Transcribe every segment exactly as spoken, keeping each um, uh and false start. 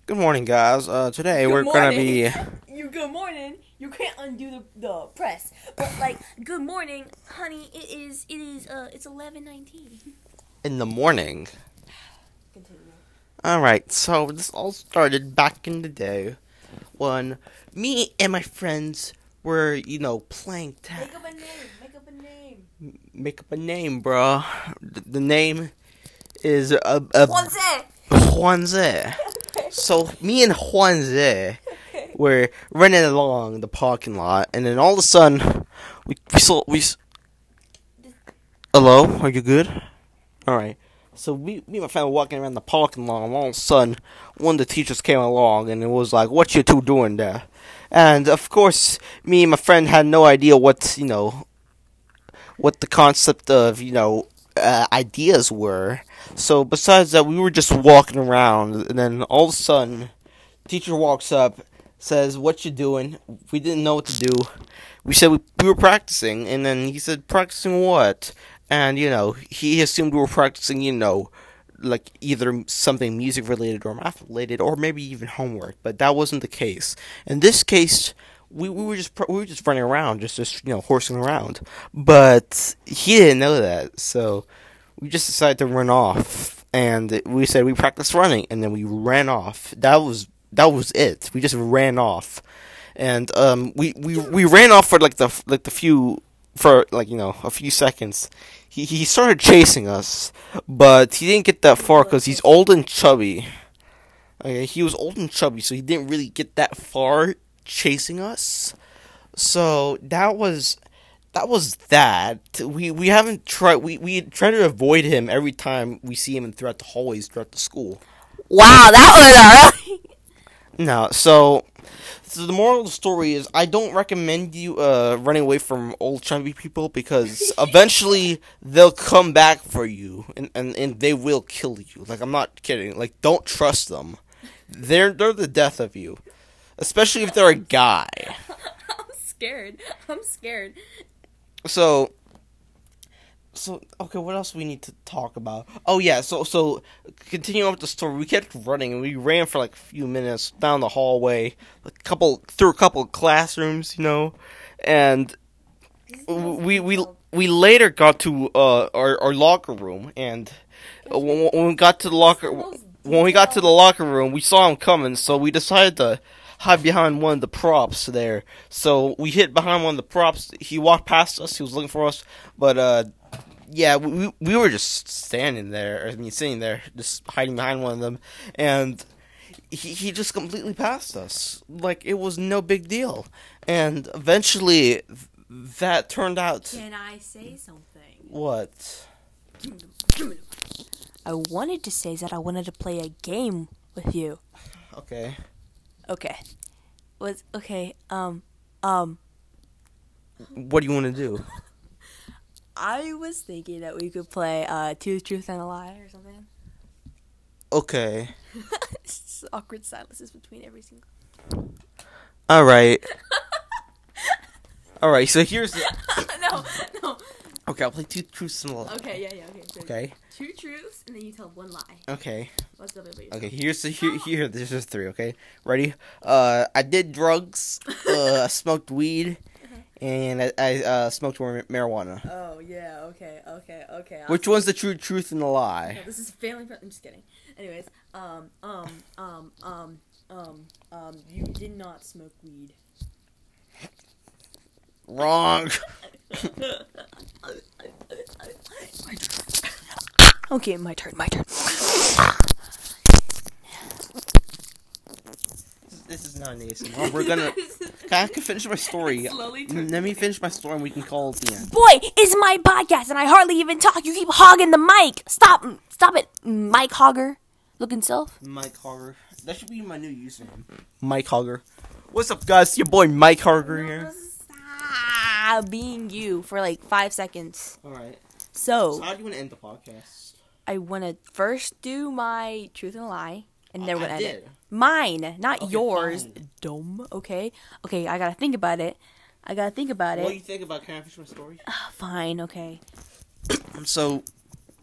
Good morning, guys. Uh, today Good we're gonna be. morning. You good morning. You can't undo the, the press. But like, good morning, honey. It is. It is. Uh, it's eleven nineteen. In the morning. Continue. Alright, so this all started back in the day when me and my friends were, you know, playing tag. Make up a name. Make up a name. Make up a name, bro. The, the name is a. Uh, uh, Juanze. Juanze. Okay. So me and Juanze Okay. were running along the parking lot, and then all of a sudden, we we saw we. s- Hello, are you good? All right. So we, me and my friend were walking around the parking lot, and all of a sudden, one of the teachers came along, and it was like, "What you two doing there?" And of course, me and my friend had no idea what you know, what the concept of you know uh, ideas were. So besides that, we were just walking around, and then all of a sudden, teacher walks up, says, "What you doing?" We didn't know what to do. We said we, we were practicing, and then he said, "Practicing what?" And you know, he assumed we were practicing, you know, like either something music related or math related, or maybe even homework. But that wasn't the case. In this case, we, we were just pr- we were just running around, just just you know, horsing around. But he didn't know that, so we just decided to run off. And we said we practiced running, and then we ran off. That was that was it. We just ran off, and um, we, we, we ran off for like the like the few for like you know a few seconds. He he started chasing us, but he didn't get that far because he's old and chubby. Okay, he was old and chubby, so he didn't really get that far chasing us. So that was that was that. We we haven't tried. We we try to avoid him every time we see him throughout the hallways throughout the school. Wow, that was alright. No, so, so the moral of the story is I don't recommend you uh, running away from old chubby people because eventually they'll come back for you and, and, and they will kill you. Like, I'm not kidding. Like, don't trust them. They're they're the death of you, especially if they're a guy. I'm scared. I'm scared. So. So okay, what else we need to talk about? Oh yeah, so so continuing with the story, we kept running and we ran for like a few minutes down the hallway, a couple through a couple of classrooms, you know, and we we we later got to uh our, our locker room, and when, when we got to the locker when we got to the locker room, we saw him coming, so we decided to hide behind one of the props there. So we hid behind one of the props. He walked past us. He was looking for us, but uh. Yeah, we we were just standing there. I mean, sitting there, just hiding behind one of them, and he he just completely passed us. Like it was no big deal. And eventually, that turned out. Can I say something? What? I wanted to say that I wanted to play a game with you. Okay. Okay. Was okay. Um. Um. What do you want to do? I was thinking that we could play uh, Two Truth and a Lie or something. Okay. It's awkward silences between every single. All right. All right. So here's. The... no, no. Okay, I'll play two truths and a lie. Okay, yeah, yeah, okay. Good. Okay. Two truths and then you tell one lie. Okay. What's the other way? Okay, here's the here here. This is three. Okay, ready? Uh, I did drugs. Uh, I smoked weed, and I, I uh smoked mar- marijuana. Oh yeah. Okay. Okay. Okay. I'll Which one's the true truth and the lie? No, this is failing. I'm just kidding. Anyways, um, um, um, um, um, um, you did not smoke weed. Wrong. Okay, my turn. My turn. This is not an A S M R. We're gonna. Can I can finish my story? Slowly turn- Let me finish my story, and we can call it the end. Boy, it's my podcast, and I hardly even talk. You keep hogging the mic. Stop, stop it, Mike Hogger, looking self. Mike Hogger. That should be my new username. Mike Hogger. What's up, guys? It's your boy Mike Hogger here. Stop being you for like five seconds. All right. So, So how do you want to end the podcast? I want to first do my truth and a lie, and then we're I gonna end did. it. Mine, not Okay, yours. fine. Dumb. Okay. Okay. I gotta think about it. I gotta think about What do it. you think about? Can I finish my story? Fine. Okay. So,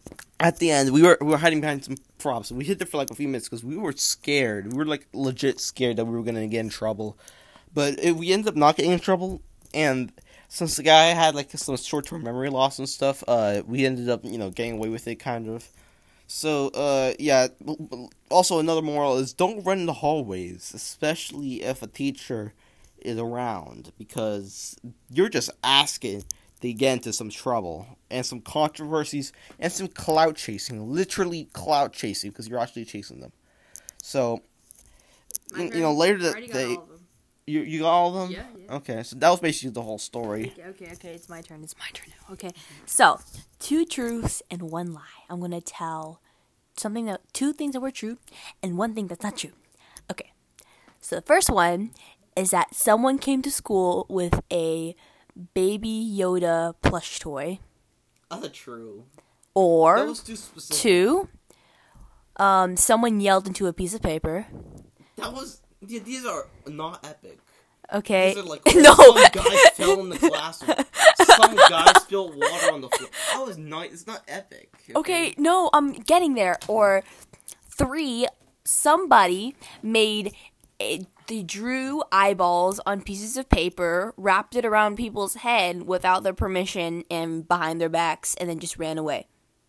at the end, we were we were hiding behind some props. We hid there for like a few minutes because we were scared. We were like legit scared that we were gonna get in trouble. But it, we ended up not getting in trouble, and since the guy had like some short-term memory loss and stuff, uh, we ended up you know getting away with it kind of. So uh, yeah. Also, another moral is don't run in the hallways, especially if a teacher is around, because you're just asking to get into some trouble and some controversies and some clout chasing, literally clout chasing, because you're actually chasing them. So, you, you know, later that they, you you got all of them. Yeah, yeah. Okay, so that was basically the whole story. Okay, okay, okay. It's my turn. It's my turn now. Okay, so two truths and one lie. I'm gonna tell something that two things that were true and one thing that's not true. Okay, so the first one is that someone came to school with a Baby Yoda plush toy. That's true. Or That was too specific. two, um, someone yelled into a piece of paper. That was yeah, these are not epic. Okay. These are like No. some guy fell in the classroom. Some guy spilled water on the floor. That was not. It's not epic. Okay, no, I'm getting there. Or three, somebody made a, they drew eyeballs on pieces of paper, wrapped it around people's head without their permission and behind their backs, and then just ran away.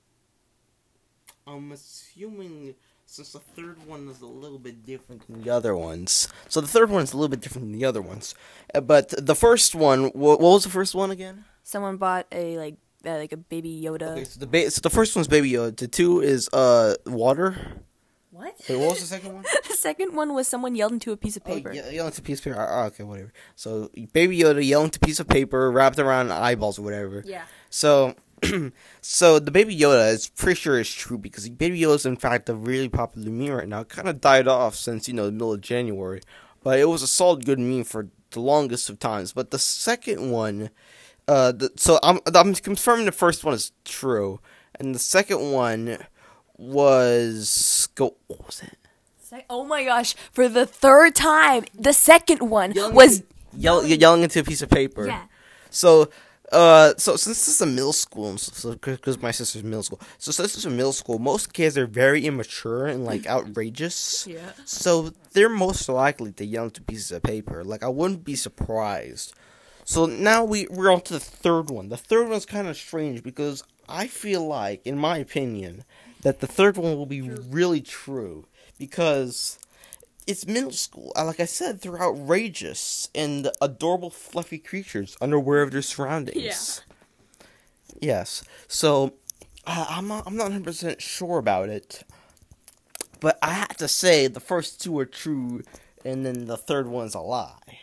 I'm assuming since the third one is a little bit different than the other ones. So the third one is a little bit different than the other ones. Uh, but the first one, what, what was the first one again? Someone bought a like uh, like a Baby Yoda. Okay, so the ba- so the first one's Baby Yoda. The two is uh water. What? Wait, what was the second one? The second one was someone yelled into a piece of paper. Oh, yeah, yelling to a piece of paper. Oh, okay, whatever. So Baby Yoda yelling to a piece of paper wrapped around eyeballs or whatever. Yeah. So, so the Baby Yoda is pretty sure is true because Baby Yoda is in fact a really popular meme right now. It kind of died off since you know the middle of January, but it was a solid good meme for the longest of times. But the second one, uh, the, so I'm I'm confirming the first one is true, and the second one was go. What was it? Se- oh my gosh! For the third time, the second one Yelling was yell, yelling into a piece of paper. yeah. So, uh, so since this is a middle school, so because my sister's middle school, so since this is a middle school, most kids are very immature and like outrageous. Yeah. So they're most likely to yell into pieces of paper. Like I wouldn't be surprised. So now we we're on to the third one. The third one's kind of strange because I feel like, in my opinion, that the third one will be really true because it's middle school. Like I said, they're outrageous and adorable, fluffy creatures unaware of their surroundings. Yeah. Yes. So uh, I'm not. I'm not one hundred percent sure about it, but I have to say the first two are true, and then the third one's a lie.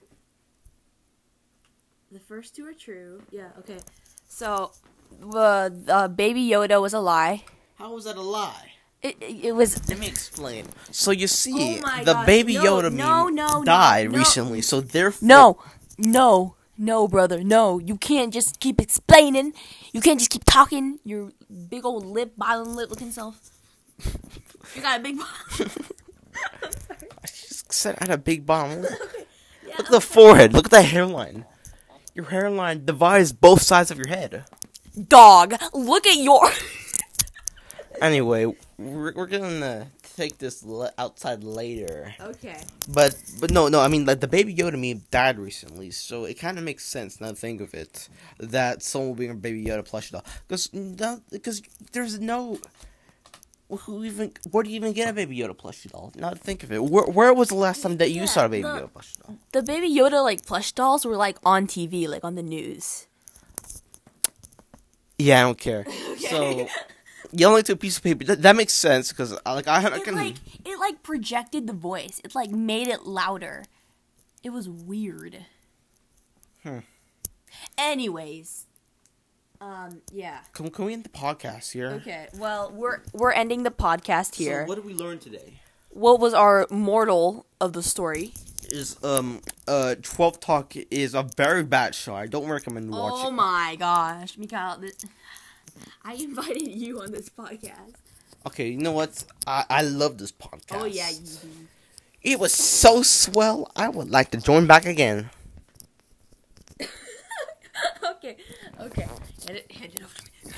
The first two are true. Yeah. Okay. So, uh, uh, Baby Yoda was a lie. How was that a lie? It it, it was. Let me explain. So you see, Oh my the gosh, Baby no, Yoda no, meme no, no, died no. recently, so therefore No, no, no, brother, no. You can't just keep explaining. You can't just keep talking. Your big old lip, violent lip looking self. You got a big bottom. I just said I had a big bomb. Look, Yeah, look at the forehead. Look at the hairline. Your hairline divides both sides of your head. dog. Look at your. Anyway, we're we're gonna take this le- outside later. Okay. But but no no I mean like the Baby Yoda meme died recently, so it kind of makes sense now to think of it that someone will bring a Baby Yoda plush doll because because there's no who even where do you even get a Baby Yoda plush doll? Now to think of it, where where was the last time that you Yeah, saw a Baby the- Yoda plush doll? The Baby Yoda like plush dolls were like on T V, like on the news. Yeah, I don't care. So yelling to a piece of paper that, that makes sense because like I, I It can like it like projected the voice. It like made it louder. It was weird. Hmm. Anyways, um, yeah. can, can we end the podcast here? Okay. Well, we're we're ending the podcast here. So what did we learn today? What was our moral of the story? Is um uh twelve Talk is a very bad show. I don't recommend watching. Oh my gosh, Mikhail, this, I invited you on this podcast. Okay, you know what? I I love this podcast. Oh yeah, you do. It was so swell. I would like to join back again. Okay, okay. Hand it, hand it over to me. Hand it over,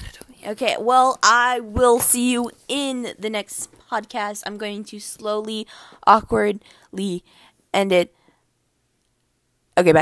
Okay, well, I will see you in the next podcast. I'm going to slowly, awkwardly end it. Okay, bye.